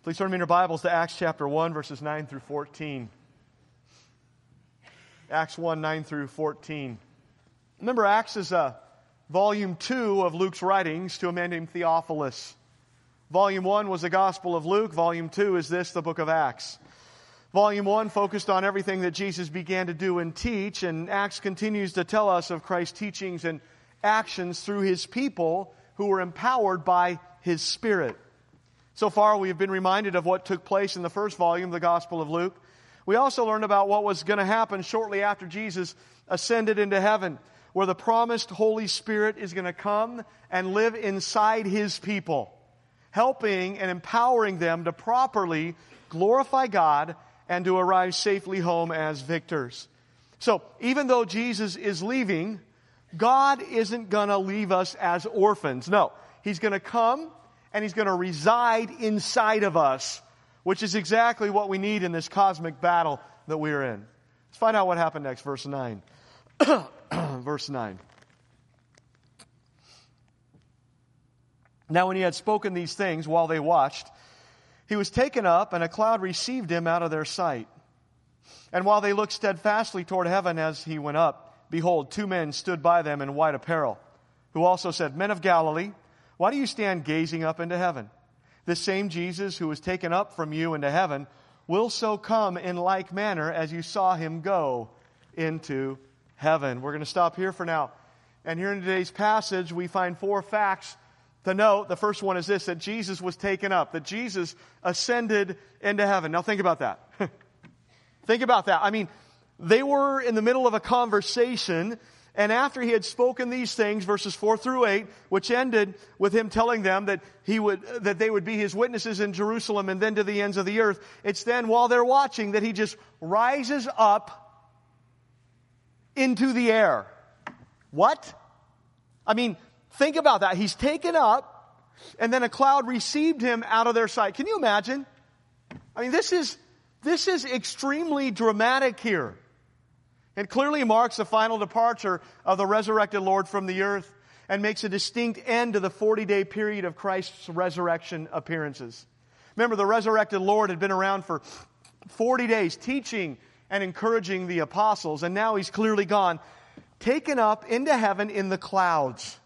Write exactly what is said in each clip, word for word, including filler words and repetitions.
Please turn in your Bibles to Acts chapter one, verses nine through fourteen. Acts one, nine through fourteen. Remember, Acts is a volume two of Luke's writings to a man named Theophilus. Volume one was the Gospel of Luke. Volume two is this, the book of Acts. Volume one focused on everything that Jesus began to do and teach, and Acts continues to tell us of Christ's teachings and actions through His people who were empowered by His Spirit. So far, we have been reminded of what took place in the first volume, the Gospel of Luke. We also learned about what was going to happen shortly after Jesus ascended into heaven, where the promised Holy Spirit is going to come and live inside His people, helping and empowering them to properly glorify God and to arrive safely home as victors. So, even though Jesus is leaving, God isn't going to leave us as orphans. No, He's going to come and He's going to reside inside of us, which is exactly what we need in this cosmic battle that we're in. Let's find out what happened next, verse nine. Verse nine. Now when He had spoken these things while they watched, He was taken up, and a cloud received Him out of their sight. And while they looked steadfastly toward heaven as He went up, behold, two men stood by them in white apparel, who also said, Men of Galilee, why do you stand gazing up into heaven? This same Jesus who was taken up from you into heaven will so come in like manner as you saw Him go into heaven. We're going to stop here for now. And here in today's passage, we find four facts to note. The first one is this, that Jesus was taken up, that Jesus ascended into heaven. Now think about that. Think about that. I mean, they were in the middle of a conversation, and after He had spoken these things, verses four through eight, which ended with Him telling them that he would, that they would be His witnesses in Jerusalem and then to the ends of the earth, it's then while they're watching that He just rises up into the air. What? I mean, think about that. He's taken up, and then a cloud received Him out of their sight. Can you imagine? I mean, this is, this is extremely dramatic here. It clearly marks the final departure of the resurrected Lord from the earth and makes a distinct end to the forty-day period of Christ's resurrection appearances. Remember, the resurrected Lord had been around for forty days teaching and encouraging the apostles, and now He's clearly gone, taken up into heaven in the clouds.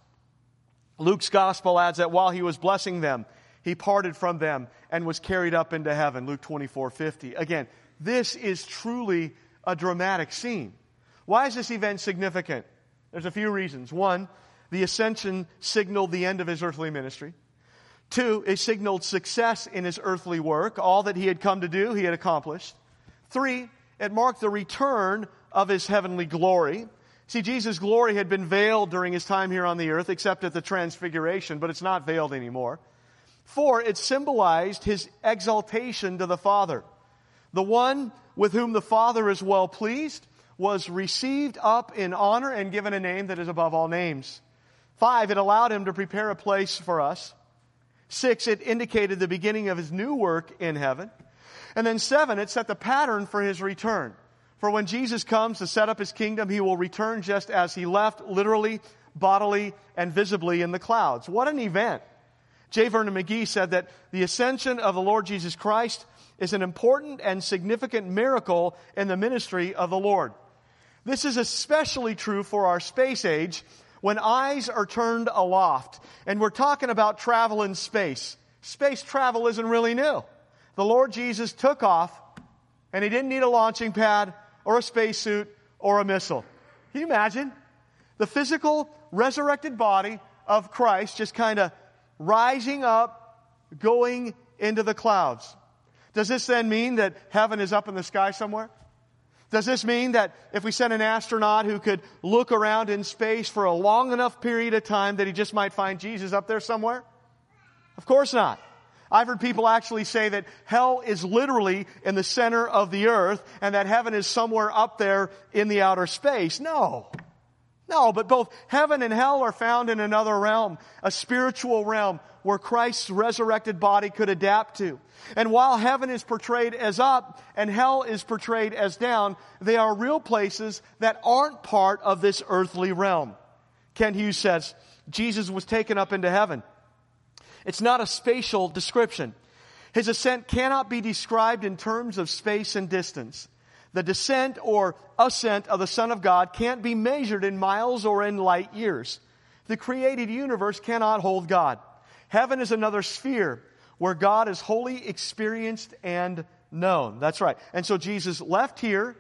Luke's gospel adds that while He was blessing them, He parted from them and was carried up into heaven. Luke twenty-four fifty. Again, this is truly a dramatic scene. Why is this event significant? There's a few reasons. One, the ascension signaled the end of His earthly ministry. Two, it signaled success in His earthly work. All that He had come to do, He had accomplished. Three, it marked the return of His heavenly glory. See, Jesus' glory had been veiled during His time here on the earth, except at the transfiguration, but it's not veiled anymore. Four, it symbolized His exaltation to the Father. The one with whom the Father is well pleased was received up in honor and given a name that is above all names. Five, it allowed Him to prepare a place for us. Six, it indicated the beginning of His new work in heaven. And then seven, it set the pattern for His return. For when Jesus comes to set up His kingdom, He will return just as He left, literally, bodily, and visibly in the clouds. What an event. J. Vernon McGee said that the ascension of the Lord Jesus Christ is an important and significant miracle in the ministry of the Lord. This is especially true for our space age, when eyes are turned aloft. And we're talking about travel in space. Space travel isn't really new. The Lord Jesus took off, and He didn't need a launching pad or a spacesuit or a missile. Can you imagine? The physical, resurrected body of Christ just kind of rising up, going into the clouds. Does this then mean that heaven is up in the sky somewhere? Does this mean that if we send an astronaut who could look around in space for a long enough period of time that he just might find Jesus up there somewhere? Of course not. I've heard people actually say that hell is literally in the center of the earth and that heaven is somewhere up there in the outer space. No. No, but both heaven and hell are found in another realm, a spiritual realm where Christ's resurrected body could adapt to. And while heaven is portrayed as up and hell is portrayed as down, they are real places that aren't part of this earthly realm. Ken Hughes says, Jesus was taken up into heaven. It's not a spatial description. His ascent cannot be described in terms of space and distance. The descent or ascent of the Son of God can't be measured in miles or in light years. The created universe cannot hold God. Heaven is another sphere where God is wholly experienced and known. That's right. And so Jesus left here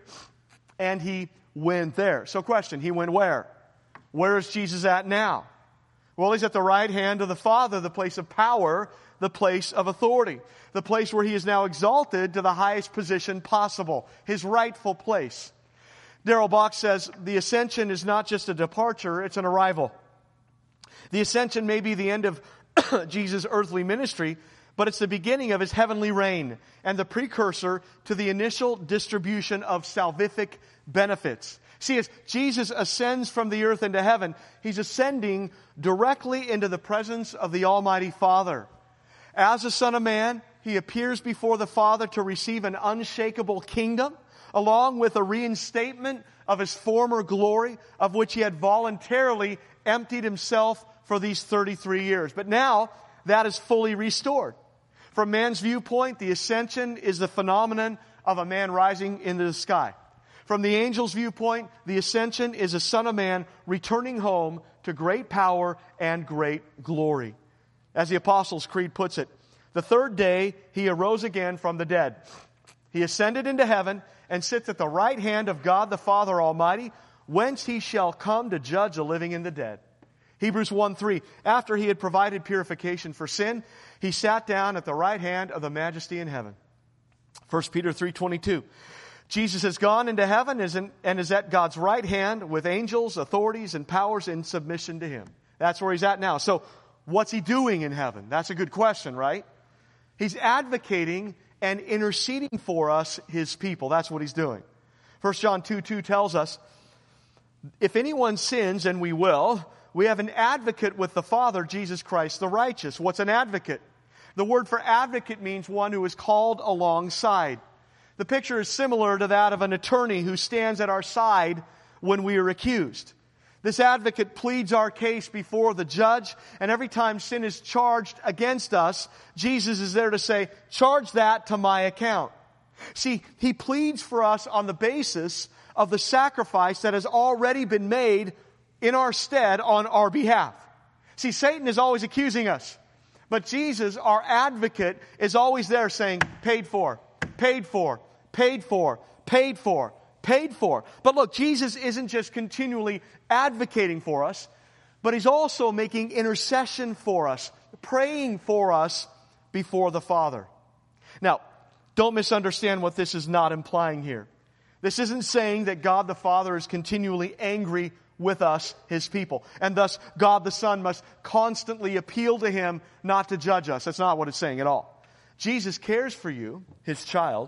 and he went there. So question, he went where? Where is Jesus at now? Well, he's at the right hand of the Father, the place of power, the place of authority, the place where he is now exalted to the highest position possible, his rightful place. Darrell Bock says, the ascension is not just a departure, it's an arrival. The ascension may be the end of Jesus' earthly ministry, but it's the beginning of his heavenly reign and the precursor to the initial distribution of salvific benefits. See, as Jesus ascends from the earth into heaven, he's ascending directly into the presence of the Almighty Father. As a Son of Man, he appears before the Father to receive an unshakable kingdom, along with a reinstatement of his former glory, of which he had voluntarily emptied himself for these thirty-three years. But now, that is fully restored. From man's viewpoint, the ascension is the phenomenon of a man rising into the sky. From the angel's viewpoint, the ascension is a Son of Man returning home to great power and great glory. As the Apostles' Creed puts it, the third day he arose again from the dead. He ascended into heaven and sits at the right hand of God the Father Almighty, whence he shall come to judge the living and the dead. Hebrews one three, after he had provided purification for sin, he sat down at the right hand of the Majesty in heaven. First Peter three twenty-two, Jesus has gone into heaven and is at God's right hand with angels, authorities, and powers in submission to him. That's where he's at now. So what's he doing in heaven? That's a good question, right? He's advocating and interceding for us, his people. That's what he's doing. First John two two tells us, if anyone sins, and we will, we have an advocate with the Father, Jesus Christ the righteous. What's an advocate? The word for advocate means one who is called alongside. The picture is similar to that of an attorney who stands at our side when we are accused. This advocate pleads our case before the judge, and every time sin is charged against us, Jesus is there to say, charge that to my account. See, he pleads for us on the basis of the sacrifice that has already been made in our stead on our behalf. See, Satan is always accusing us, but Jesus, our advocate, is always there saying, paid for, paid for, paid for, paid for, paid for. But look, Jesus isn't just continually advocating for us, but he's also making intercession for us, praying for us before the Father. Now, don't misunderstand what this is not implying here. This isn't saying that God the Father is continually angry with us, his people, and thus God the Son must constantly appeal to him not to judge us. That's not what it's saying at all. Jesus cares for you, his child.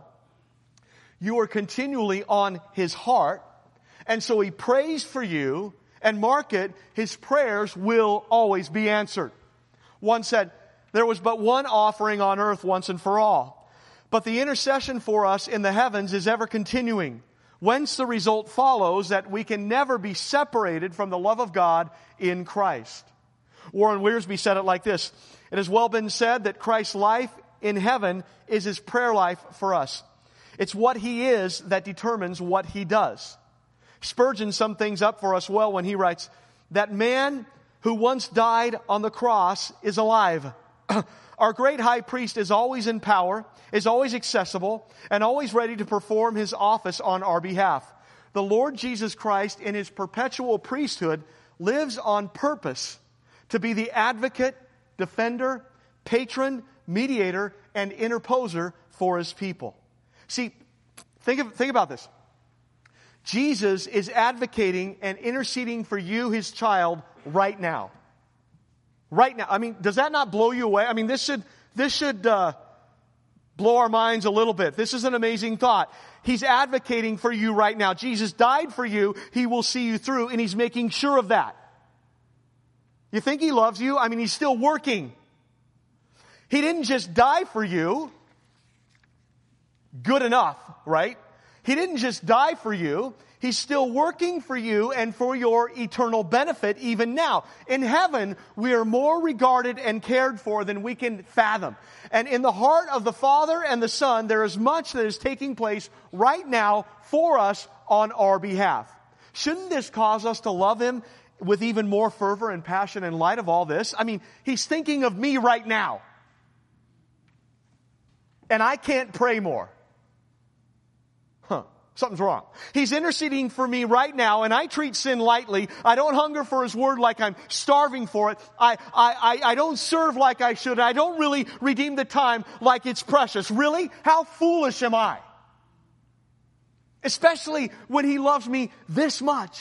You are continually on his heart, and so he prays for you, and mark it, his prayers will always be answered. One said, there was but one offering on earth once and for all, but the intercession for us in the heavens is ever continuing. Whence the result follows that we can never be separated from the love of God in Christ. Warren Wiersbe said it like this, it has well been said that Christ's life in heaven is his prayer life for us. It's what he is that determines what he does. Spurgeon summed things up for us well when he writes, that man who once died on the cross is alive. Our great high priest is always in power, is always accessible, and always ready to perform his office on our behalf. The Lord Jesus Christ, in his perpetual priesthood, lives on purpose to be the advocate, defender, patron, mediator, and interposer for his people. See, think of, think about this. Jesus is advocating and interceding for you, his child, right now. Right now. I mean, does that not blow you away? I mean, this should, this should, uh, blow our minds a little bit. This is an amazing thought. He's advocating for you right now. Jesus died for you. He will see you through, and he's making sure of that. You think he loves you? I mean, he's still working. He didn't just die for you. Good enough, right? He didn't just die for you. He's still working for you and for your eternal benefit even now. In heaven, we are more regarded and cared for than we can fathom. And in the heart of the Father and the Son, there is much that is taking place right now for us on our behalf. Shouldn't this cause us to love Him with even more fervor and passion in light of all this? I mean, He's thinking of me right now. And I can't pray more. Huh. Something's wrong. He's interceding for me right now, and I treat sin lightly. I don't hunger for His Word like I'm starving for it. I, I, I, I don't serve like I should. I don't really redeem the time like it's precious. Really? How foolish am I? Especially when He loves me this much.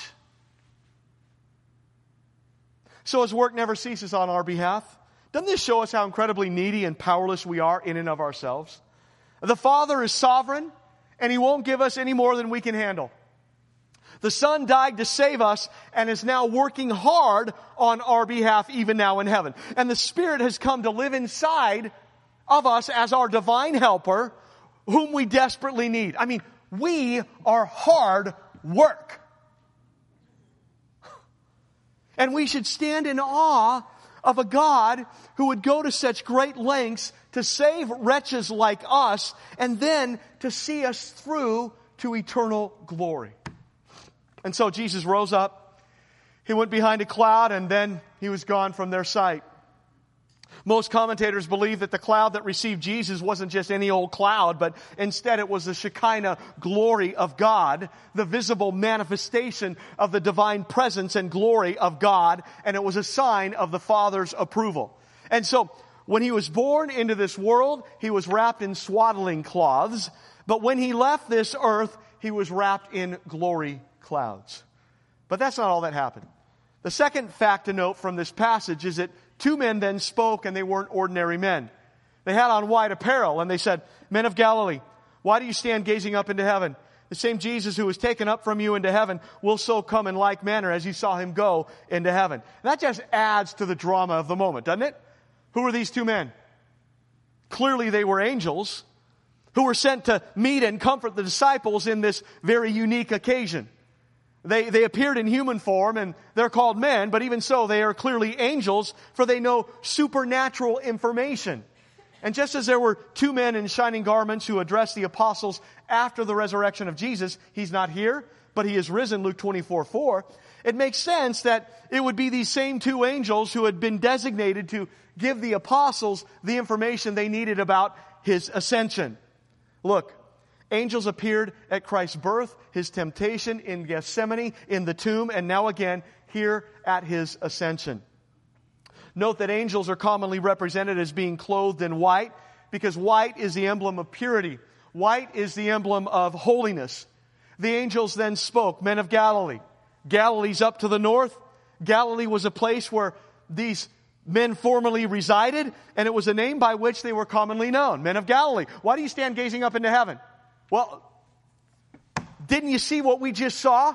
So His work never ceases on our behalf. Doesn't this show us how incredibly needy and powerless we are in and of ourselves? The Father is sovereign, and He won't give us any more than we can handle. The Son died to save us and is now working hard on our behalf even now in heaven. And the Spirit has come to live inside of us as our divine helper, whom we desperately need. I mean, we are hard work. And we should stand in awe of a God who would go to such great lengths to save wretches like us and then to see us through to eternal glory. And so Jesus rose up. He went behind a cloud and then He was gone from their sight. Most commentators believe that the cloud that received Jesus wasn't just any old cloud, but instead it was the Shekinah glory of God, the visible manifestation of the divine presence and glory of God, and it was a sign of the Father's approval. And so, when He was born into this world, He was wrapped in swaddling cloths, but when He left this earth, He was wrapped in glory clouds. But that's not all that happened. The second fact to note from this passage is that two men then spoke, and they weren't ordinary men. They had on white apparel, and they said, "Men of Galilee, why do you stand gazing up into heaven? The same Jesus who was taken up from you into heaven will so come in like manner as you saw Him go into heaven." And that just adds to the drama of the moment, doesn't it? Who were these two men? Clearly they were angels who were sent to meet and comfort the disciples in this very unique occasion. They, they appeared in human form, and they're called men, but even so, they are clearly angels, for they know supernatural information. And just as there were two men in shining garments who addressed the apostles after the resurrection of Jesus, He's not here, but He is risen, Luke twenty-four four, it makes sense that it would be these same two angels who had been designated to give the apostles the information they needed about His ascension. Look, angels appeared at Christ's birth, His temptation in Gethsemane, in the tomb, and now again here at His ascension. Note that angels are commonly represented as being clothed in white because white is the emblem of purity. White is the emblem of holiness. The angels then spoke, "Men of Galilee." Galilee's up to the north. Galilee was a place where these men formerly resided, and it was a name by which they were commonly known. Men of Galilee, why do you stand gazing up into heaven? Well, didn't you see what we just saw?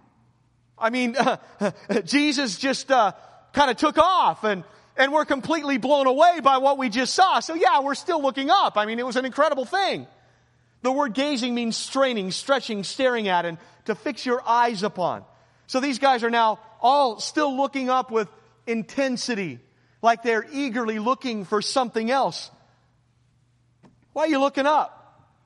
I mean, uh, Jesus just uh, kind of took off, and, and we're completely blown away by what we just saw. So yeah, we're still looking up. I mean, it was an incredible thing. The word gazing means straining, stretching, staring at, and to fix your eyes upon. So these guys are now all still looking up with intensity, like they're eagerly looking for something else. Why are you looking up?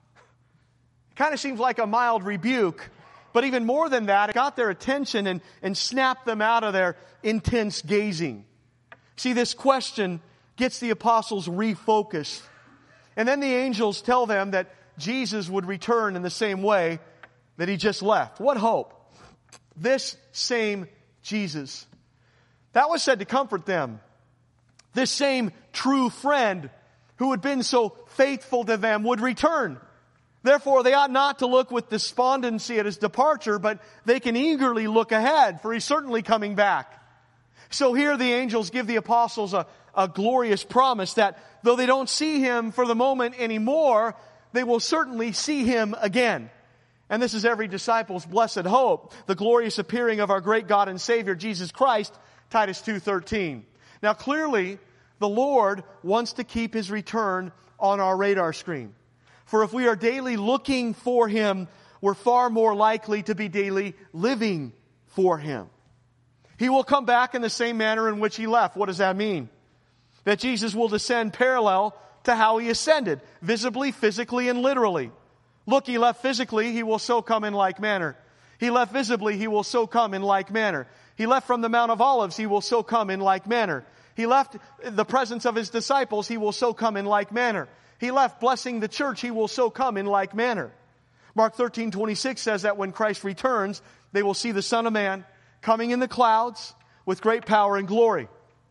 Kind of seems like a mild rebuke, but even more than that, it got their attention and, and snapped them out of their intense gazing. See, this question gets the apostles refocused. And then the angels tell them that Jesus would return in the same way that He just left. What hope? This same Jesus. That was said to comfort them. This same true friend who had been so faithful to them would return. Therefore, they ought not to look with despondency at His departure, but they can eagerly look ahead, for He's certainly coming back. So here the angels give the apostles a, a glorious promise that though they don't see Him for the moment anymore, they will certainly see Him again. And this is every disciple's blessed hope, the glorious appearing of our great God and Savior, Jesus Christ, Titus two thirteen. Now clearly, the Lord wants to keep His return on our radar screen. For if we are daily looking for Him, we're far more likely to be daily living for Him. He will come back in the same manner in which He left. What does that mean? That Jesus will descend parallel to how He ascended, visibly, physically, and literally. Look, He left physically, He will so come in like manner. He left visibly, He will so come in like manner. He left from the Mount of Olives, He will so come in like manner. He left the presence of His disciples, He will so come in like manner. He left blessing the church, He will so come in like manner. Mark thirteen twenty-six says that when Christ returns, they will see the Son of Man coming in the clouds with great power and glory.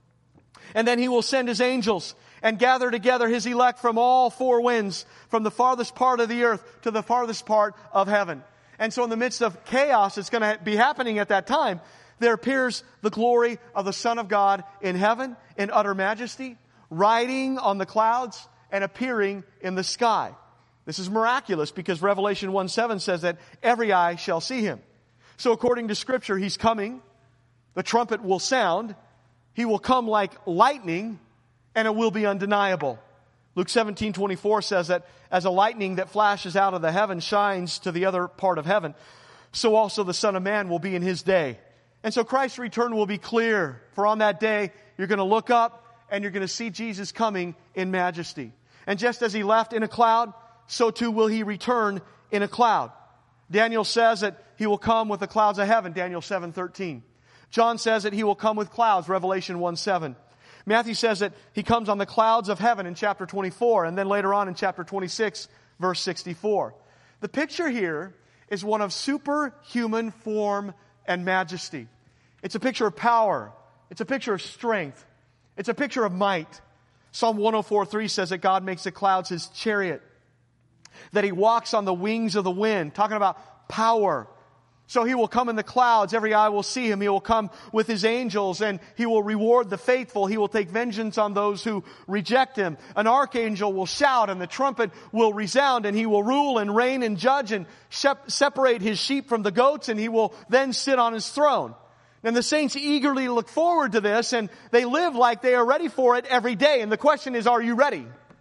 And then He will send His angels and gather together His elect from all four winds, from the farthest part of the earth to the farthest part of heaven. And so in the midst of chaos that's going to be happening at that time, there appears the glory of the Son of God in heaven, in utter majesty, riding on the clouds and appearing in the sky. This is miraculous because Revelation one seven says that every eye shall see Him. So according to Scripture, He's coming. The trumpet will sound. He will come like lightning, and it will be undeniable. Luke seventeen twenty-four says that as a lightning that flashes out of the heaven shines to the other part of heaven, so also the Son of Man will be in His day. And so Christ's return will be clear. For on that day, you're going to look up and you're going to see Jesus coming in majesty. And just as He left in a cloud, so too will He return in a cloud. Daniel says that He will come with the clouds of heaven, Daniel seven thirteen. John says that He will come with clouds, Revelation one seven. Matthew says that He comes on the clouds of heaven in chapter twenty-four, and then later on in chapter twenty-six, verse sixty-four. The picture here is one of superhuman form and majesty. It's a picture of power. It's a picture of strength. It's a picture of might. Psalm one oh four three says that God makes the clouds His chariot, that He walks on the wings of the wind, talking about power. So He will come in the clouds. Every eye will see Him. He will come with His angels, and He will reward the faithful. He will take vengeance on those who reject Him. An archangel will shout, and the trumpet will resound, and He will rule and reign and judge and separate His sheep from the goats, and He will then sit on His throne. And the saints eagerly look forward to this, and they live like they are ready for it every day. And the question is, are you ready?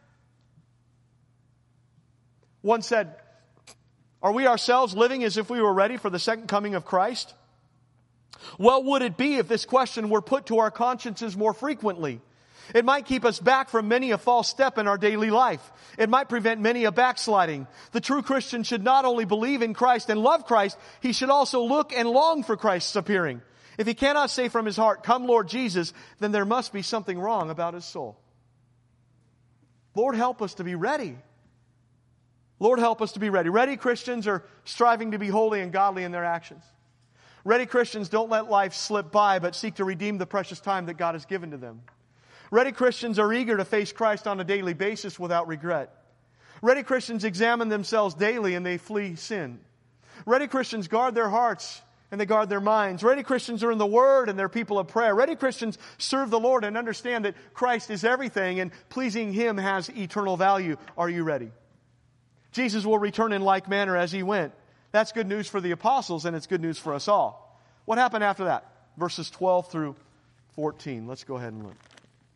One said, are we ourselves living as if we were ready for the second coming of Christ? Well, would it be if this question were put to our consciences more frequently? It might keep us back from many a false step in our daily life. It might prevent many a backsliding. The true Christian should not only believe in Christ and love Christ, he should also look and long for Christ's appearing. If he cannot say from his heart, "Come, Lord Jesus," then there must be something wrong about his soul. Lord, help us to be ready. Lord, help us to be ready. Ready Christians are striving to be holy and godly in their actions. Ready Christians don't let life slip by, but seek to redeem the precious time that God has given to them. Ready Christians are eager to face Christ on a daily basis without regret. Ready Christians examine themselves daily and they flee sin. Ready Christians guard their hearts and they guard their minds. Ready Christians are in the Word and they're people of prayer. Ready Christians serve the Lord and understand that Christ is everything and pleasing Him has eternal value. Are you ready? Jesus will return in like manner as He went. That's good news for the apostles and it's good news for us all. What happened after that? Verses twelve through fourteen. Let's go ahead and look.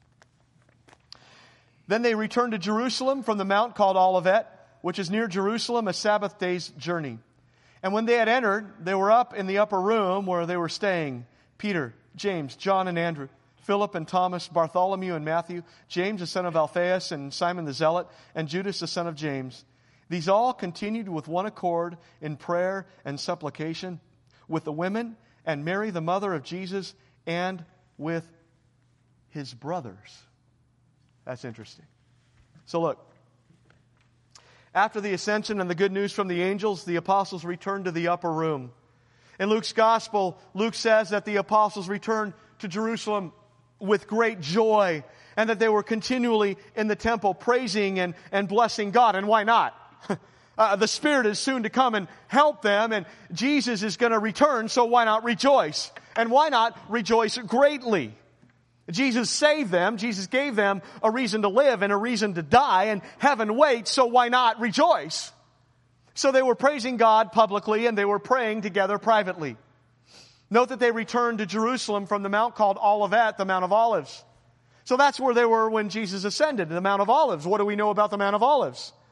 Then they returned to Jerusalem from the mount called Olivet, which is near Jerusalem, a Sabbath day's journey. And when they had entered, they were up in the upper room where they were staying. Peter, James, John and Andrew, Philip and Thomas, Bartholomew and Matthew, James the son of Alphaeus and Simon the Zealot, and Judas the son of James. These all continued with one accord in prayer and supplication with the women and Mary the mother of Jesus and with His brothers. That's interesting. So look, after the ascension and the good news from the angels, the apostles returned to the upper room. In Luke's gospel, Luke says that the apostles returned to Jerusalem with great joy and that they were continually in the temple praising and, and blessing God. And why not? uh, the Spirit is soon to come and help them, and Jesus is going to return, so why not rejoice? And why not rejoice greatly? Jesus saved them. Jesus gave them a reason to live and a reason to die, and heaven waits, so why not rejoice? So they were praising God publicly and they were praying together privately. Note that they returned to Jerusalem from the mount called Olivet, the Mount of Olives. So that's where they were when Jesus ascended, the Mount of Olives. What do we know about the Mount of Olives?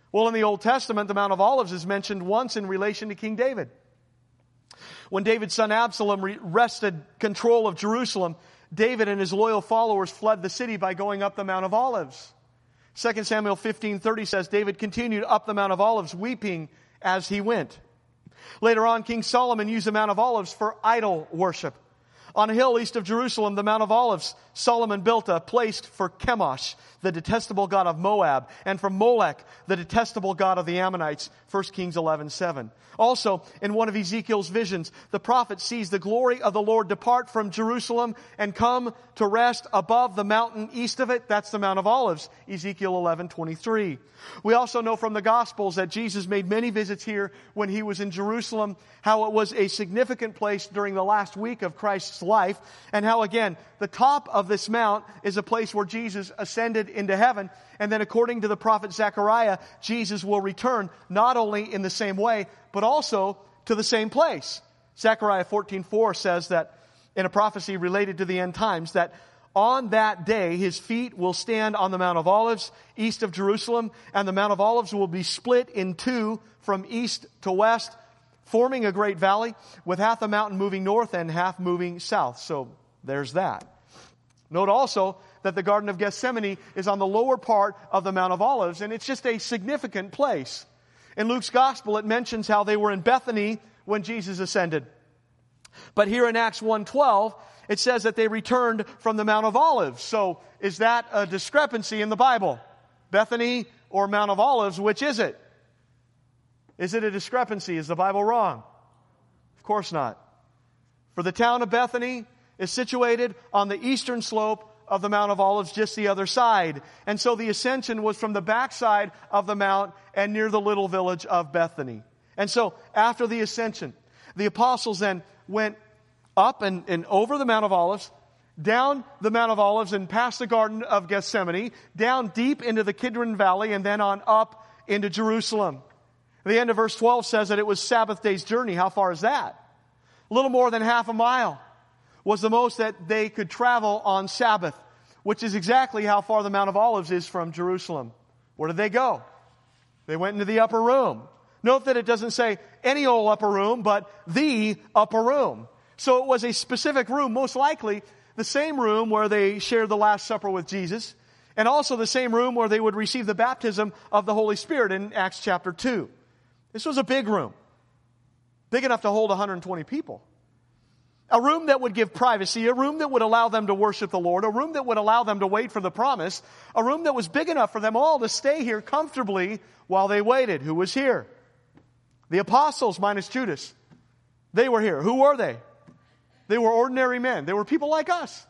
Well, in the Old Testament, the Mount of Olives is mentioned once in relation to King David. When David's son Absalom wrested control of Jerusalem, David and his loyal followers fled the city by going up the Mount of Olives. Second Samuel fifteen thirty says, David continued up the Mount of Olives, weeping as he went. Later on, King Solomon used the Mount of Olives for idol worship. On a hill east of Jerusalem, the Mount of Olives, Solomon built a place for Chemosh, the detestable god of Moab, and for Molech, the detestable god of the Ammonites, First Kings eleven seven. Also, in one of Ezekiel's visions, the prophet sees the glory of the Lord depart from Jerusalem and come to rest above the mountain east of it. That's the Mount of Olives, Ezekiel eleven twenty-three. We also know from the Gospels that Jesus made many visits here when he was in Jerusalem, how it was a significant place during the last week of Christ's life, and how, again, the top of this mount is a place where Jesus ascended into heaven. And then according to the prophet Zechariah, Jesus will return not only in the same way, but also to the same place. Zechariah fourteen four says that in a prophecy related to the end times, that on that day his feet will stand on the Mount of Olives east of Jerusalem, and the Mount of Olives will be split in two from east to west, forming a great valley, with half the mountain moving north and half moving south. So there's that. Note also that the Garden of Gethsemane is on the lower part of the Mount of Olives, and it's just a significant place. In Luke's Gospel, it mentions how they were in Bethany when Jesus ascended. But here in Acts one twelve, it says that they returned from the Mount of Olives. So is that a discrepancy in the Bible? Bethany or Mount of Olives, which is it? Is it a discrepancy? Is the Bible wrong? Of course not. For the town of Bethany is situated on the eastern slope of the Mount of Olives, just the other side. And so the ascension was from the backside of the mount and near the little village of Bethany. And so after the ascension, the apostles then went up and, and over the Mount of Olives, down the Mount of Olives and past the Garden of Gethsemane, down deep into the Kidron Valley, and then on up into Jerusalem. The end of verse twelve says that it was Sabbath day's journey. How far is that? A little more than half a mile was the most that they could travel on Sabbath, which is exactly how far the Mount of Olives is from Jerusalem. Where did they go? They went into the upper room. Note that it doesn't say any old upper room, but the upper room. So it was a specific room, most likely the same room where they shared the Last Supper with Jesus, and also the same room where they would receive the baptism of the Holy Spirit in Acts chapter two. This was a big room, big enough to hold one hundred twenty people. A room that would give privacy, a room that would allow them to worship the Lord, a room that would allow them to wait for the promise, a room that was big enough for them all to stay here comfortably while they waited. Who was here? The apostles minus Judas. They were here. Who were they? They were ordinary men. They were people like us.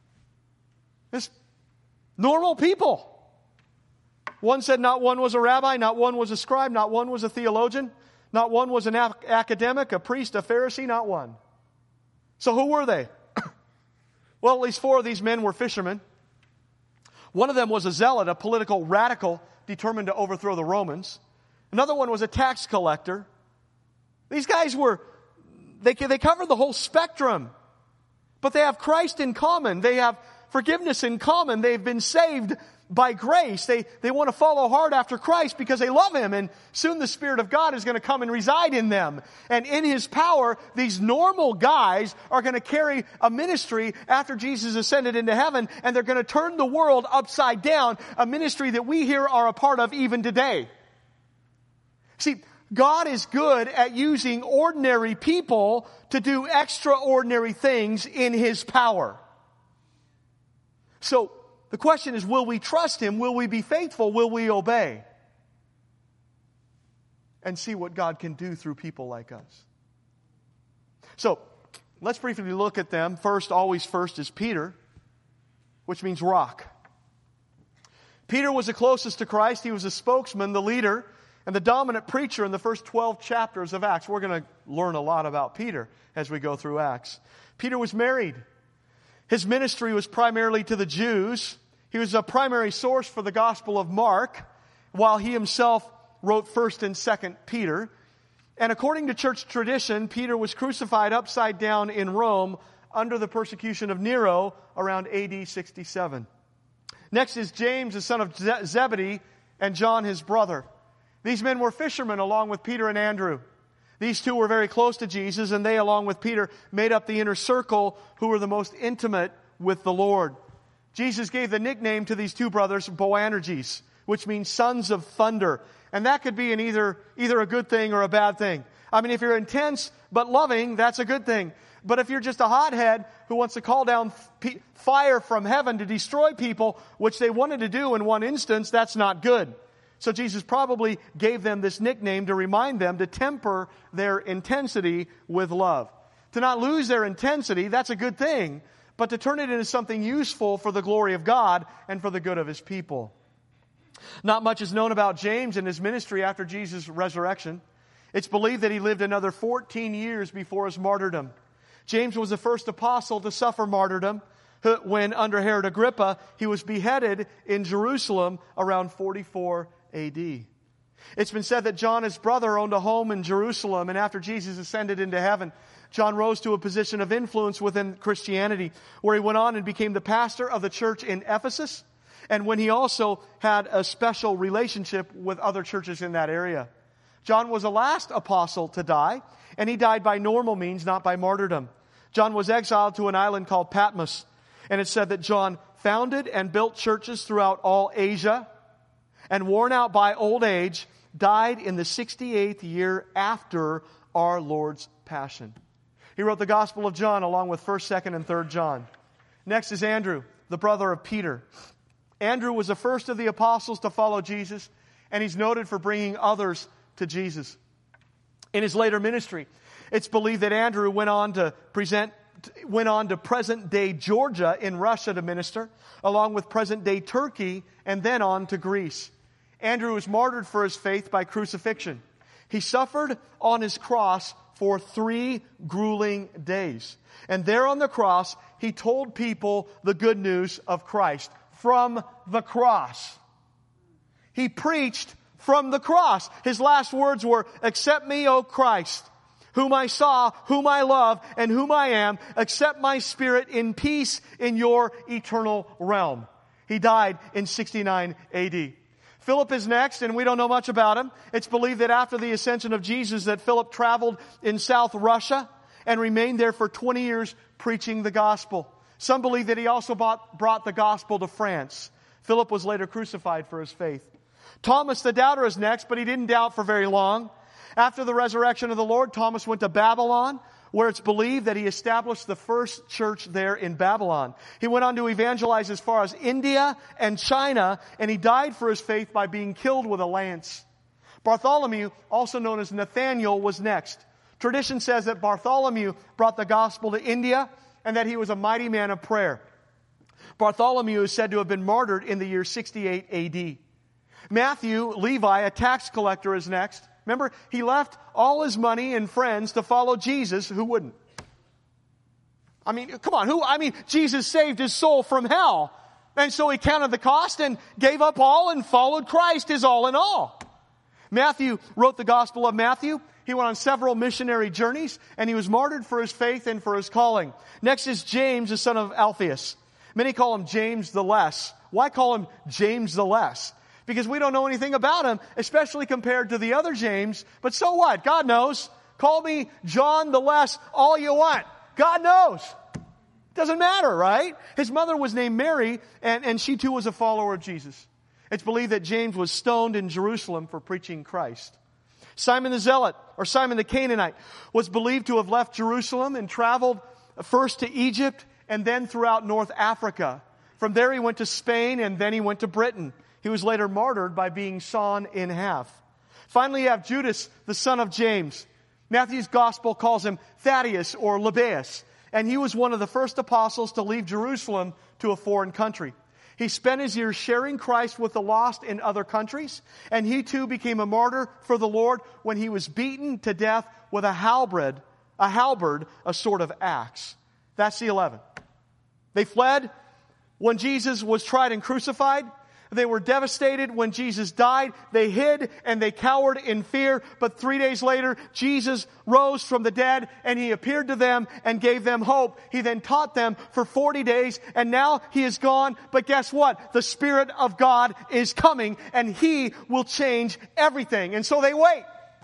Just normal people. One said not one was a rabbi, not one was a scribe, not one was a theologian, not one was an ac- academic, a priest, a Pharisee, not one. So who were they? Well, at least four of these men were fishermen. One of them was a zealot, a political radical determined to overthrow the Romans. Another one was a tax collector. These guys were, they, they covered the whole spectrum. But they have Christ in common. They have forgiveness in common. They've been saved by grace. They, they want to follow hard after Christ because they love Him. And soon the Spirit of God is going to come and reside in them. And in His power, these normal guys are going to carry a ministry after Jesus ascended into heaven. And they're going to turn the world upside down. A ministry that we here are a part of even today. See, God is good at using ordinary people to do extraordinary things in His power. So, the question is, will we trust Him? Will we be faithful? Will we obey? And see what God can do through people like us. So, let's briefly look at them. First, always first is Peter, which means rock. Peter was the closest to Christ. He was the spokesman, the leader, and the dominant preacher in the first twelve chapters of Acts. We're going to learn a lot about Peter as we go through Acts. Peter was married. His ministry was primarily to the Jews. He was a primary source for the Gospel of Mark, while he himself wrote First and Second Peter. And according to church tradition, Peter was crucified upside down in Rome under the persecution of Nero around A D sixty-seven. Next is James, the son of Zebedee, and John, his brother. These men were fishermen along with Peter and Andrew. These two were very close to Jesus, and they, along with Peter, made up the inner circle who were the most intimate with the Lord. Jesus gave the nickname to these two brothers, Boanerges, which means sons of thunder. And that could be an either, either a good thing or a bad thing. I mean, if you're intense but loving, that's a good thing. But if you're just a hothead who wants to call down f- fire from heaven to destroy people, which they wanted to do in one instance, that's not good. So Jesus probably gave them this nickname to remind them to temper their intensity with love. To not lose their intensity, that's a good thing, but to turn it into something useful for the glory of God and for the good of His people. Not much is known about James and his ministry after Jesus' resurrection. It's believed that he lived another fourteen years before his martyrdom. James was the first apostle to suffer martyrdom when, under Herod Agrippa, he was beheaded in Jerusalem around forty-four A D. It's been said that John, his brother, owned a home in Jerusalem, and after Jesus ascended into heaven, John rose to a position of influence within Christianity, where he went on and became the pastor of the church in Ephesus, and when he also had a special relationship with other churches in that area. John was the last apostle to die, and he died by normal means, not by martyrdom. John was exiled to an island called Patmos, and it's said that John founded and built churches throughout all Asia, and worn out by old age, died in the sixty-eighth year after our Lord's Passion. He wrote the Gospel of John along with first, second, and third John. Next is Andrew, the brother of Peter. Andrew was the first of the apostles to follow Jesus, and he's noted for bringing others to Jesus. In his later ministry, it's believed that Andrew went on to present went on to present-day Georgia in Russia to minister, along with present-day Turkey, and then on to Greece. Andrew was martyred for his faith by crucifixion. He suffered on his cross for three grueling days. And there on the cross, he told people the good news of Christ from the cross. He preached from the cross. His last words were, "Accept me, O Christ, whom I saw, whom I love, and whom I am. Accept my spirit in peace in your eternal realm." He died in sixty-nine A D. Philip is next, and we don't know much about him. It's believed that after the ascension of Jesus that Philip traveled in South Russia and remained there for twenty years preaching the gospel. Some believe that he also bought, brought the gospel to France. Philip was later crucified for his faith. Thomas the doubter is next, but he didn't doubt for very long. After the resurrection of the Lord, Thomas went to Babylon, where it's believed that he established the first church there in Babylon. He went on to evangelize as far as India and China, and he died for his faith by being killed with a lance. Bartholomew, also known as Nathaniel, was next. Tradition says that Bartholomew brought the gospel to India and that he was a mighty man of prayer. Bartholomew is said to have been martyred in the year sixty-eight A D. Matthew, Levi, a tax collector, is next. Remember, he left all his money and friends to follow Jesus. Who wouldn't? I mean, come on. Who? I mean, Jesus saved his soul from hell. And so he counted the cost and gave up all and followed Christ, his all in all. Matthew wrote the Gospel of Matthew. He went on several missionary journeys, and he was martyred for his faith and for his calling. Next is James, the son of Alphaeus. Many call him James the Less. Why call him James the Less? Because we don't know anything about him, especially compared to the other James. But so what? God knows. Call me John the Less all you want. God knows. Doesn't matter, right? His mother was named Mary, and, and she too was a follower of Jesus. It's believed that James was stoned in Jerusalem for preaching Christ. Simon the Zealot, or Simon the Canaanite, was believed to have left Jerusalem and traveled first to Egypt and then throughout North Africa. From there he went to Spain, and then he went to Britain. He was later martyred by being sawn in half. Finally, you have Judas, the son of James. Matthew's gospel calls him Thaddeus or Lebbaeus, and he was one of the first apostles to leave Jerusalem to a foreign country. He spent his years sharing Christ with the lost in other countries, and he too became a martyr for the Lord when he was beaten to death with a halberd, a halberd, a sort of axe. That's the eleven. They fled when Jesus was tried and crucified. They were devastated when Jesus died. They hid and they cowered in fear. But three days later, Jesus rose from the dead and He appeared to them and gave them hope. He then taught them for forty days and now He is gone. But guess what? The Spirit of God is coming and He will change everything. And so they wait.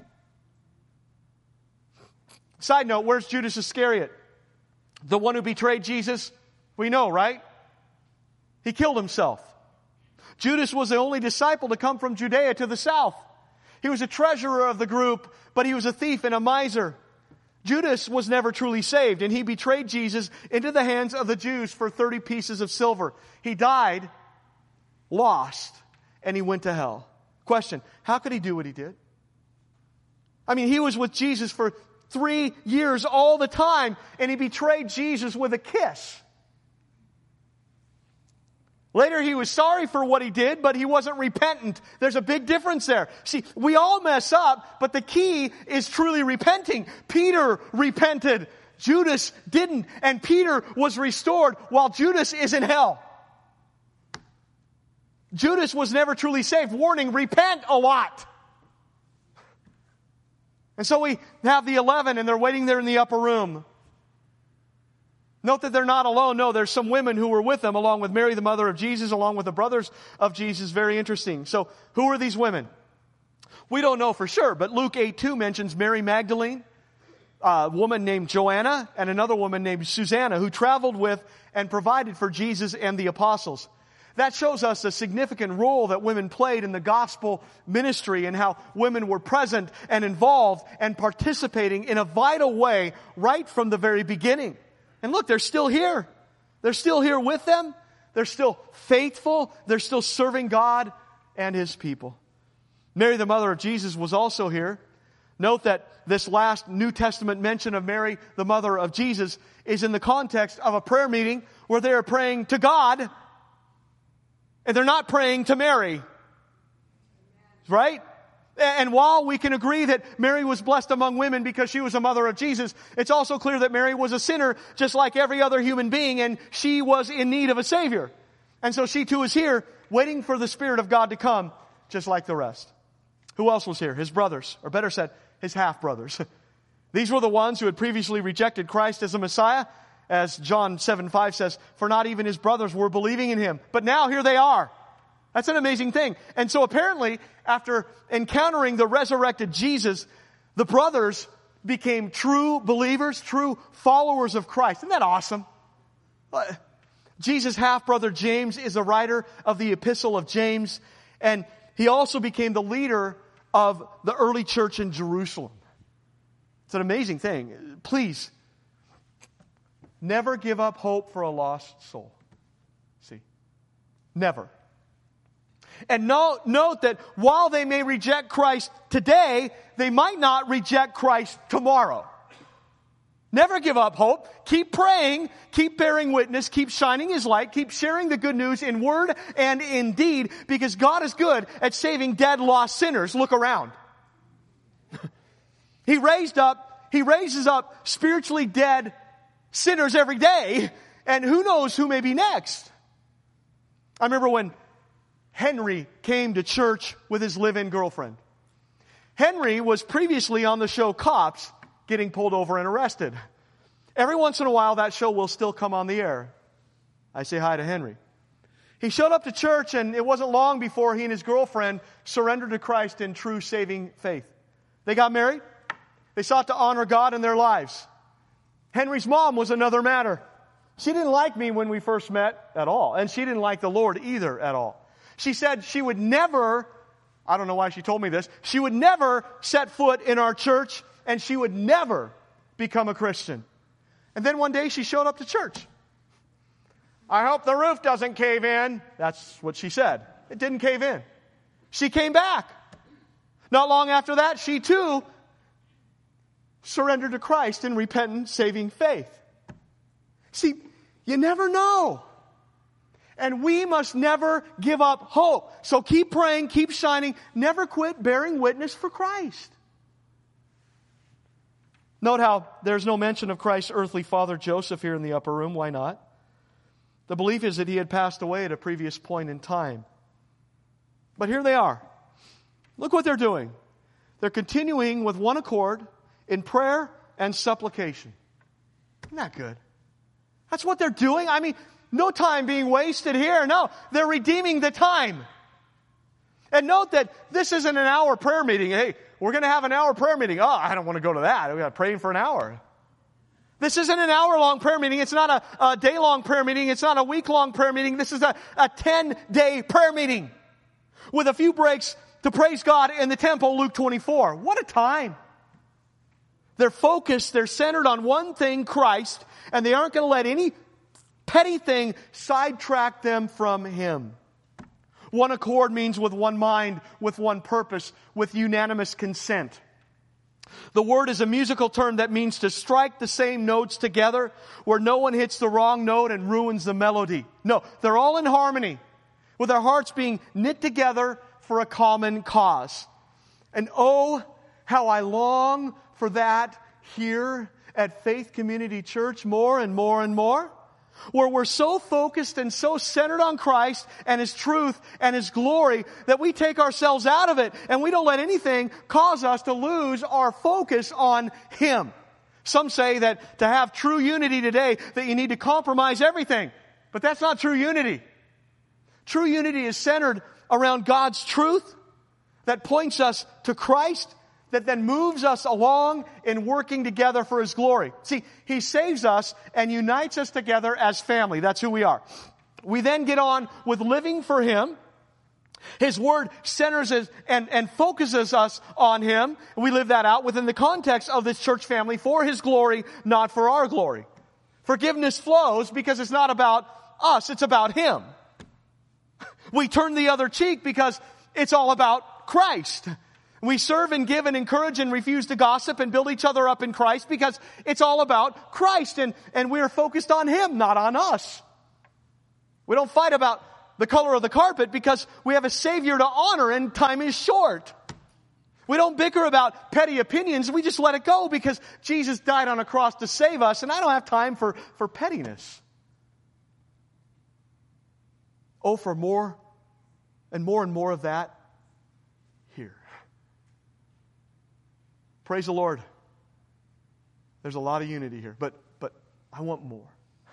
Side note, where's Judas Iscariot? The one who betrayed Jesus? We know, right? He killed himself. Judas was the only disciple to come from Judea to the south. He was a treasurer of the group, but he was a thief and a miser. Judas was never truly saved, and he betrayed Jesus into the hands of the Jews for thirty pieces of silver. He died, lost, and he went to hell. Question, how could he do what he did? I mean, he was with Jesus for three years all the time, and he betrayed Jesus with a kiss. Later, he was sorry for what he did, but he wasn't repentant. There's a big difference there. See, we all mess up, but the key is truly repenting. Peter repented. Judas didn't. And Peter was restored while Judas is in hell. Judas was never truly saved. Warning, repent a lot. And so we have the eleven, and they're waiting there in the upper room. Note that they're not alone. No, there's some women who were with them, along with Mary, the mother of Jesus, along with the brothers of Jesus. Very interesting. So, who are these women? We don't know for sure, but Luke eight two mentions Mary Magdalene, a woman named Joanna, and another woman named Susanna, who traveled with and provided for Jesus and the apostles. That shows us a significant role that women played in the gospel ministry and how women were present and involved and participating in a vital way right from the very beginning. And look, they're still here. They're still here with them. They're still faithful. They're still serving God and His people. Mary, the mother of Jesus, was also here. Note that this last New Testament mention of Mary, the mother of Jesus, is in the context of a prayer meeting where they are praying to God, and they're not praying to Mary. Right? And while we can agree that Mary was blessed among women because she was a mother of Jesus, it's also clear that Mary was a sinner just like every other human being, and she was in need of a Savior. And so she too is here, waiting for the Spirit of God to come, just like the rest. Who else was here? His brothers, or better said, his half-brothers. These were the ones who had previously rejected Christ as a Messiah, as John seven five says, for not even his brothers were believing in Him. But now here they are. That's an amazing thing. And so apparently, after encountering the resurrected Jesus, the brothers became true believers, true followers of Christ. Isn't that awesome? Jesus' half-brother James is a writer of the Epistle of James, and he also became the leader of the early church in Jerusalem. It's an amazing thing. Please, never give up hope for a lost soul. See? Never. And note, note that while they may reject Christ today, they might not reject Christ tomorrow. Never give up hope. Keep praying. Keep bearing witness. Keep shining His light. Keep sharing the good news in word and in deed, because God is good at saving dead, lost sinners. Look around. He raised up, He raises up spiritually dead sinners every day, and who knows who may be next. I remember when Henry came to church with his live-in girlfriend. Henry was previously on the show Cops, getting pulled over and arrested. Every once in a while, that show will still come on the air. I say hi to Henry. He showed up to church, and it wasn't long before he and his girlfriend surrendered to Christ in true saving faith. They got married. They sought to honor God in their lives. Henry's mom was another matter. She didn't like me when we first met at all, and she didn't like the Lord either at all. She said she would never, I don't know why she told me this, she would never set foot in our church, and she would never become a Christian. And then one day she showed up to church. I hope the roof doesn't cave in. That's what she said. It didn't cave in. She came back. Not long after that, she too surrendered to Christ in repentant, saving faith. See, you never know. And we must never give up hope. So keep praying, keep shining, never quit bearing witness for Christ. Note how there's no mention of Christ's earthly father Joseph here in the upper room. Why not? The belief is that he had passed away at a previous point in time. But here they are. Look what they're doing. They're continuing with one accord in prayer and supplication. Isn't that good? That's what they're doing. I mean, no time being wasted here. No, they're redeeming the time. And note that this isn't an hour prayer meeting. Hey, we're going to have an hour prayer meeting. Oh, I don't want to go to that. We got praying for an hour. This isn't an hour-long prayer meeting. It's not a, a day-long prayer meeting. It's not a week-long prayer meeting. This is a, a ten-day prayer meeting with a few breaks to praise God in the temple, Luke twenty-four. What a time. They're focused, they're centered on one thing, Christ, and they aren't going to let any petty thing sidetrack them from Him. One accord means with one mind, with one purpose, with unanimous consent. The word is a musical term that means to strike the same notes together where no one hits the wrong note and ruins the melody. No, they're all in harmony, with their hearts being knit together for a common cause. And oh, how I long for that here at Faith Community Church more and more and more, where we're so focused and so centered on Christ and His truth and His glory that we take ourselves out of it and we don't let anything cause us to lose our focus on Him. Some say that to have true unity today, that you need to compromise everything. But that's not true unity. True unity is centered around God's truth that points us to Christ, that then moves us along in working together for His glory. See, He saves us and unites us together as family. That's who we are. We then get on with living for Him. His Word centers us and, and focuses us on Him. We live that out within the context of this church family for His glory, not for our glory. Forgiveness flows because it's not about us, it's about Him. We turn the other cheek because it's all about Christ. We serve and give and encourage and refuse to gossip and build each other up in Christ because it's all about Christ and, and we're focused on Him, not on us. We don't fight about the color of the carpet because we have a Savior to honor and time is short. We don't bicker about petty opinions. We just let it go because Jesus died on a cross to save us and I don't have time for, for pettiness. Oh, for more and more and more of that here. Praise the Lord. There's a lot of unity here, but but I want more.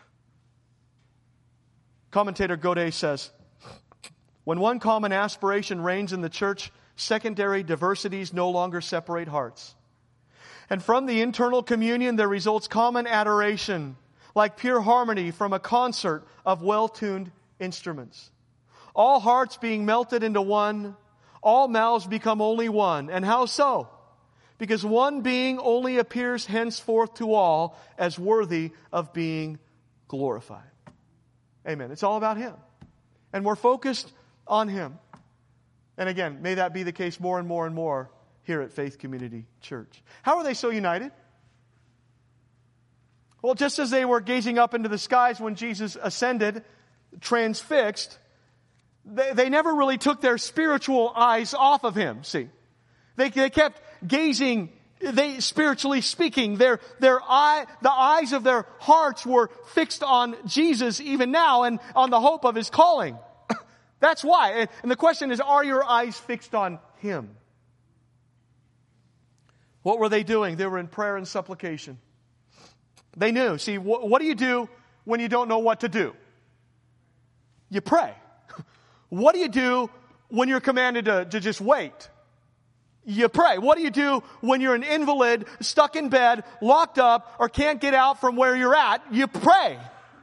Commentator Godet says, when one common aspiration reigns in the church, secondary diversities no longer separate hearts. And from the internal communion there results common adoration, like pure harmony from a concert of well-tuned instruments. All hearts being melted into one, all mouths become only one. And how so? Because one being only appears henceforth to all as worthy of being glorified. Amen. It's all about Him. And we're focused on Him. And again, may that be the case more and more and more here at Faith Community Church. How are they so united? Well, just as they were gazing up into the skies when Jesus ascended, transfixed, they, they never really took their spiritual eyes off of Him, see. They, they kept gazing, they spiritually speaking, their their eye, the eyes of their hearts were fixed on Jesus even now and on the hope of His calling. That's why. And the question is, are your eyes fixed on Him? What were they doing? They were in prayer and supplication. They knew. See, wh- what do you do when you don't know what to do? You pray. What do you do when you're commanded to, to just wait? You pray. What do you do when you're an invalid, stuck in bed, locked up, or can't get out from where you're at? You pray.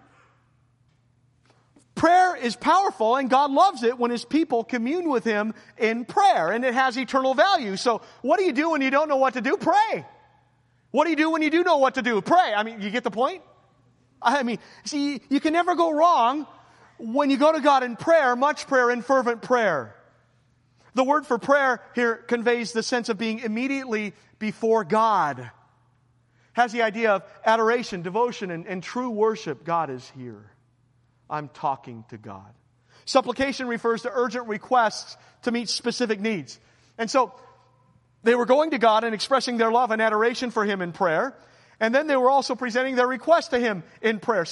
Prayer is powerful, and God loves it when His people commune with Him in prayer, and it has eternal value. So what do you do when you don't know what to do? Pray. What do you do when you do know what to do? Pray. I mean, you get the point? I mean, see, you can never go wrong when you go to God in prayer, much prayer and fervent prayer. The word for prayer here conveys the sense of being immediately before God. Has the idea of adoration, devotion, and, and true worship. God is here. I'm talking to God. Supplication refers to urgent requests to meet specific needs. And so they were going to God and expressing their love and adoration for Him in prayer. And then they were also presenting their request to Him in prayer. See,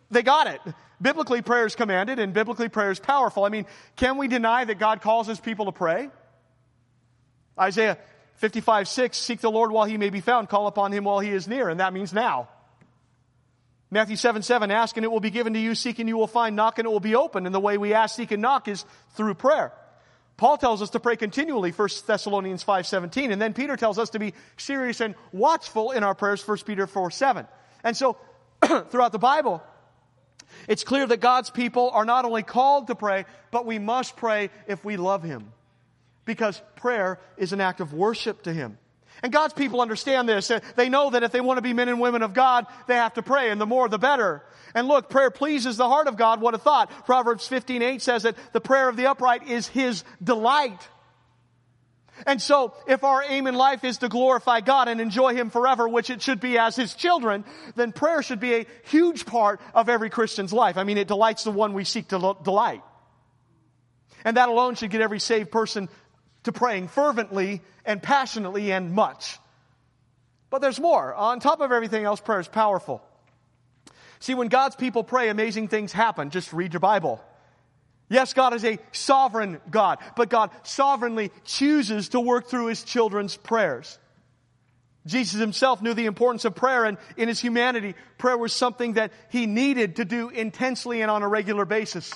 They got it. Biblically, prayer is commanded, and biblically, prayer is powerful. I mean, can we deny that God calls His people to pray? Isaiah fifty-five six, seek the Lord while He may be found, call upon Him while He is near, and that means now. Matthew seven seven, ask and it will be given to you, seek and you will find, knock and it will be opened. And the way we ask, seek, and knock is through prayer. Paul tells us to pray continually, First Thessalonians five seventeen, and then Peter tells us to be serious and watchful in our prayers, First Peter four seven. And so, throughout the Bible, it's clear that God's people are not only called to pray, but we must pray if we love Him. Because prayer is an act of worship to Him. And God's people understand this. They know that if they want to be men and women of God, they have to pray, and the more the better. And look, prayer pleases the heart of God. What a thought. Proverbs fifteen eight says that the prayer of the upright is His delight. And so, if our aim in life is to glorify God and enjoy Him forever, which it should be as His children, then prayer should be a huge part of every Christian's life. I mean, it delights the one we seek to delight. And that alone should get every saved person to praying fervently and passionately and much. But there's more. On top of everything else, prayer is powerful. See, when God's people pray, amazing things happen. Just read your Bible. Yes, God is a sovereign God, but God sovereignly chooses to work through His children's prayers. Jesus Himself knew the importance of prayer, and in His humanity, prayer was something that He needed to do intensely and on a regular basis.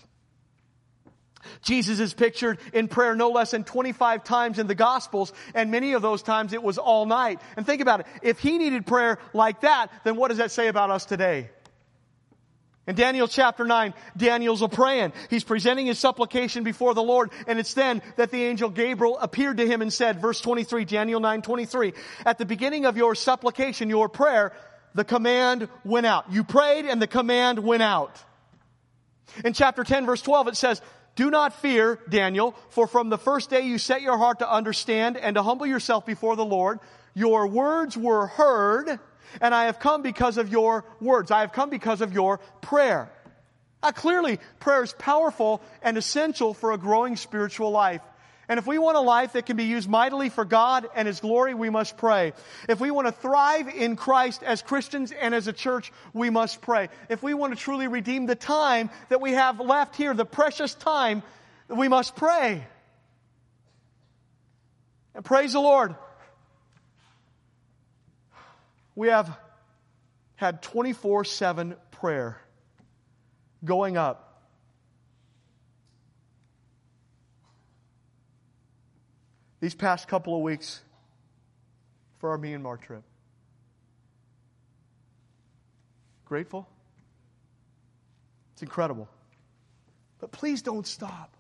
Jesus is pictured in prayer no less than twenty-five times in the Gospels, and many of those times it was all night. And think about it. If He needed prayer like that, then what does that say about us today? In Daniel chapter nine, Daniel's a praying. He's presenting his supplication before the Lord, and it's then that the angel Gabriel appeared to him and said, verse twenty-three, Daniel nine twenty-three, at the beginning of your supplication, your prayer, the command went out. You prayed and the command went out. In chapter ten, verse twelve, it says, do not fear, Daniel, for from the first day you set your heart to understand and to humble yourself before the Lord, your words were heard, and I have come because of your words. I have come because of your prayer. Now, clearly, prayer is powerful and essential for a growing spiritual life. And if we want a life that can be used mightily for God and His glory, we must pray. If we want to thrive in Christ as Christians and as a church, we must pray. If we want to truly redeem the time that we have left here, the precious time, we must pray. And praise the Lord. We have had twenty-four seven prayer going up. These past couple of weeks for our Myanmar trip. Grateful? It's incredible. But please don't stop.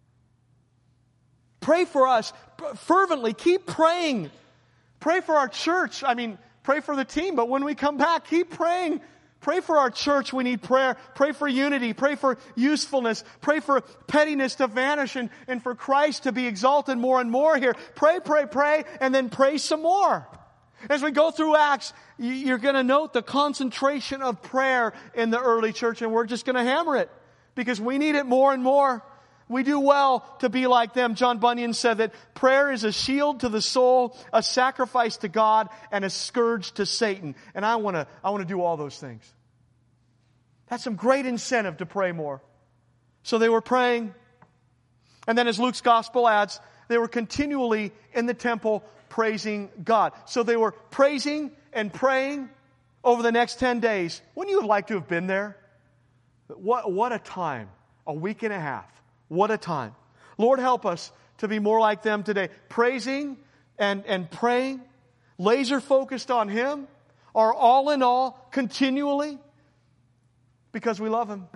Pray for us fervently. Keep praying. Pray for our church. I mean, pray for the team, but when we come back, keep praying. Pray for our church. We need prayer. Pray for unity. Pray for usefulness. Pray for pettiness to vanish and, and for Christ to be exalted more and more here. Pray, pray, pray, and then pray some more. As we go through Acts, you're going to note the concentration of prayer in the early church, and we're just going to hammer it because we need it more and more. We do well to be like them. John Bunyan said that prayer is a shield to the soul, a sacrifice to God, and a scourge to Satan. And I want to I want to do all those things. That's some great incentive to pray more. So they were praying. And then as Luke's gospel adds, they were continually in the temple praising God. So they were praising and praying over the next ten days. Wouldn't you have liked to have been there? What, what a time. A week and a half. What a time. Lord, help us to be more like them today. Praising and, and praying, laser focused on Him, our all in all, continually, because we love Him.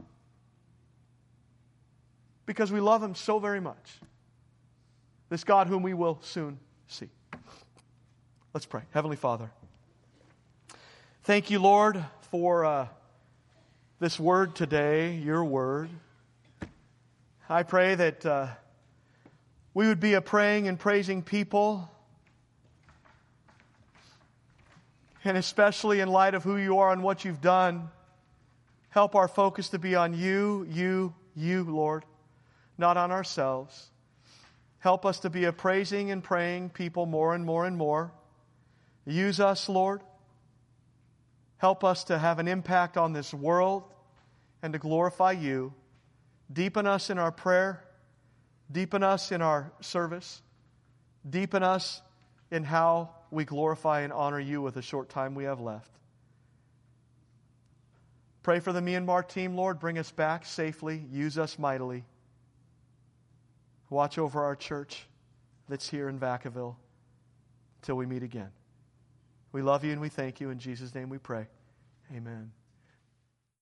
Because we love Him so very much. This God whom we will soon see. Let's pray. Heavenly Father, thank you, Lord, for uh, this word today, your word. I pray that uh, we would be a praying and praising people. And especially in light of who you are and what you've done, help our focus to be on you, you, you, Lord, not on ourselves. Help us to be a praising and praying people more and more and more. Use us, Lord. Help us to have an impact on this world and to glorify You. Deepen us in our prayer. Deepen us in our service. Deepen us in how we glorify and honor You with the short time we have left. Pray for the Myanmar team, Lord. Bring us back safely. Use us mightily. Watch over our church that's here in Vacaville till we meet again. We love You and we thank You. In Jesus' name we pray. Amen.